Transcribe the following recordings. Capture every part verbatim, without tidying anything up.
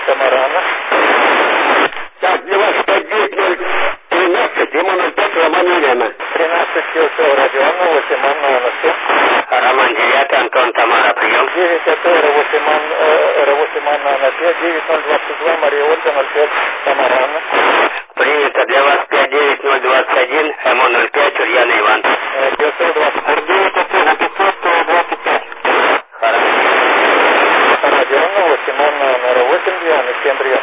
Самарана. Так, для вас пять девять ноль тринадцать, Дима ноль пять, Роман Елена. тринадцать Килсов, радио Анна, восемь Анна, Анна, все. Роман девять, Антон, Тамара, прием. девять АТ, восемь Анна, восемь Анна, Анна, пять, девять ноль двадцать два, Мария Ольга, ноль пять, Тамара, Анна. Принято для вас пять девять ноль двадцать один, ЭМО ноль пять, Ульяна Иван. девятьсот двадцать. девять АТ, пятьсот двадцать пять. Хорошо. Радио Анна, восемь Анна, Анна, восемь, Диана, всем прием.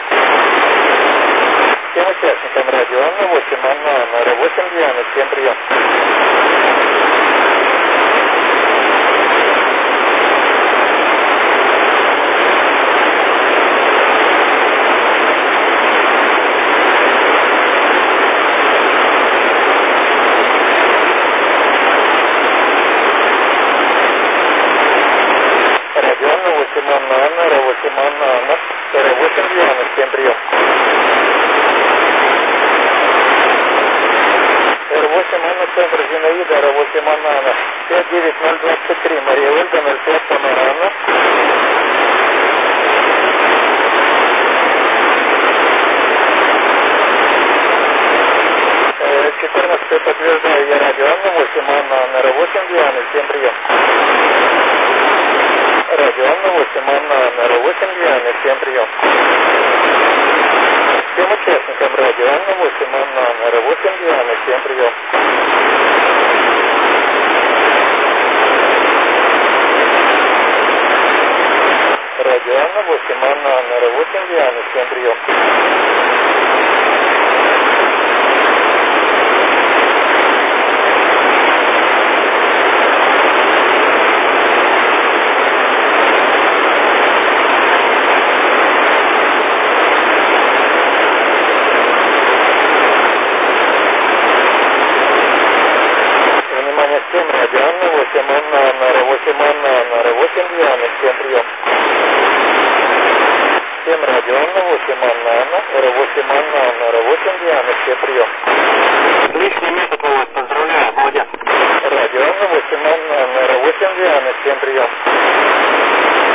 Всем участникам радио Анна, восемь Анна, Анна, восемь, Диана, всем прием. Радио Анна, восемь Анна, Анна, восемь Анна, Анна, восемь, Диана, всем прием. эр восемь Анна, центр Зинаида, эр восемь Анна, Анна, пять девять ноль двадцать три, Мария Ольга, ноль пять, Тамара, Анна. четырнадцать подтверждаю я радио Анна, восемь Анна, Анна, восемь, Диана, всем прием. Радио Анна, восемь Анна, Анна, восемь, Диана, всем прием. Всем участникам радио Анна, восемь Анна, Анна, восемь, Диана, всем прием. Радио Анна, восемь Анна, Анна, восемь, Диана, всем прием. Всем радио Анна, восемь Анна, Анна, восемь Анна, Анна, восемь, Диана, всем прием. Всем радио Анна, восемь Анна, Анна, восемь Анна, Анна, восемь, Диана, всем прием. Личный метод у вас, поздравляю, молодец. Радио Анна, восемь Анна, Анна, восемь, Диана, всем прием.